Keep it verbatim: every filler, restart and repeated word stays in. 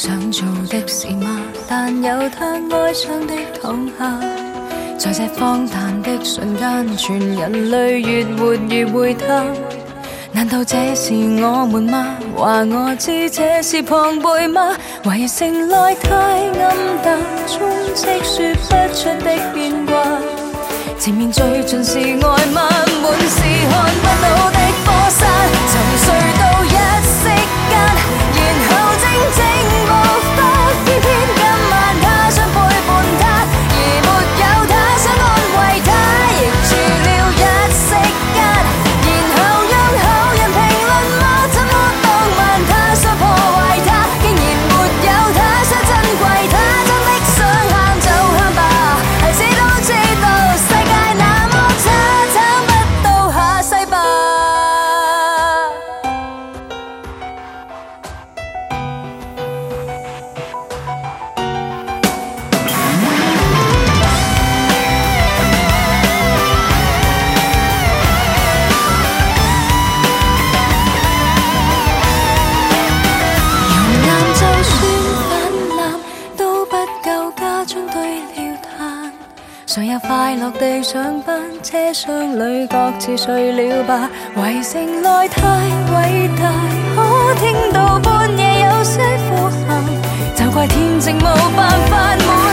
想做的事嗎？但有他哀傷的躺下，在這荒誕的瞬間，全人類越活越會他。難道這是我們嗎？話我知這是龐貝嗎？圍城內太暗淡，充斥說不出的牽掛。前面最盡是愛嗎？滿是看不到的火山，沉睡到一息間，然後靜靜無法。偏偏今晚他想背叛他，而沒有他想安慰他，亦住了一息間，然後讓後人評論嗎？怎麼當晚他想破壞他，竟然沒有他想珍貴他，真的想喊就喊吧，孩子都知道世界那麼差，找不到下世吧。誰又快樂地上班？車廂裏各自睡了吧。圍城內太偉大，可聽到半夜有些呼喊，就怪天靜無辦法滿